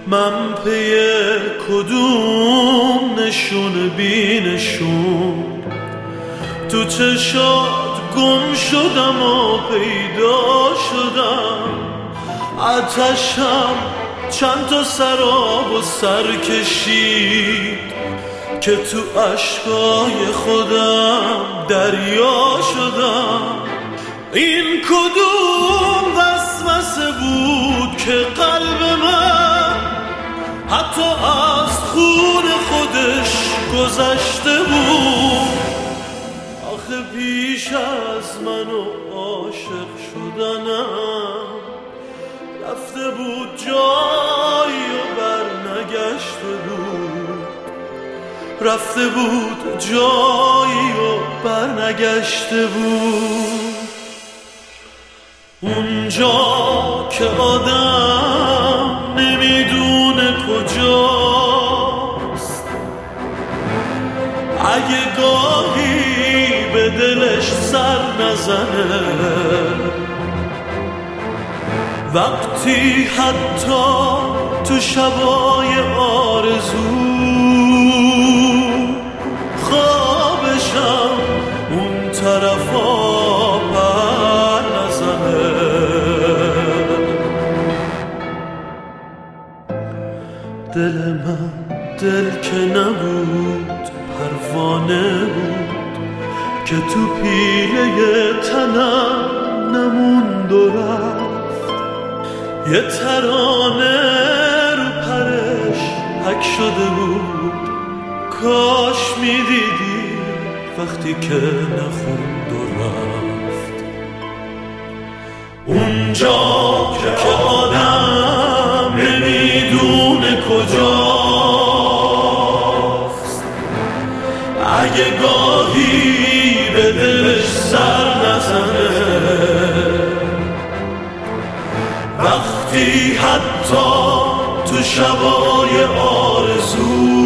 من پی کدوم نشون بی نشون تو چشات گم شدم و پیدا شدم. آتشم چند تا سراب و سر کشید که تو عشقای خودم دریا شدم. این کدوم وسوسه بود که قلب من حتی از خون خودش گذشته بود. آخه پیش از منو عاشق شدنم رفته بود جایی و بر نگشته بود، رفته بود جایی و بر نگشته بود. اونجا که آدم نمیدونه کجاست، اگه گاهی به دلش سر نزنه، وقتی حتی تو شبای آرزو خوابشم اون طرفا پر نزنه. دل من دل که نبود پروانه بود که تو پیله تنم نموند و رفت. یه ترانه رو پرش حک شده بود، کاش میدیدی وقتی که نخوند و رفت. اونجا که آدم نمیدونه کجاست، اگه گاهی به دلش سر نزنه، وقتی حتی تو شبای آرزو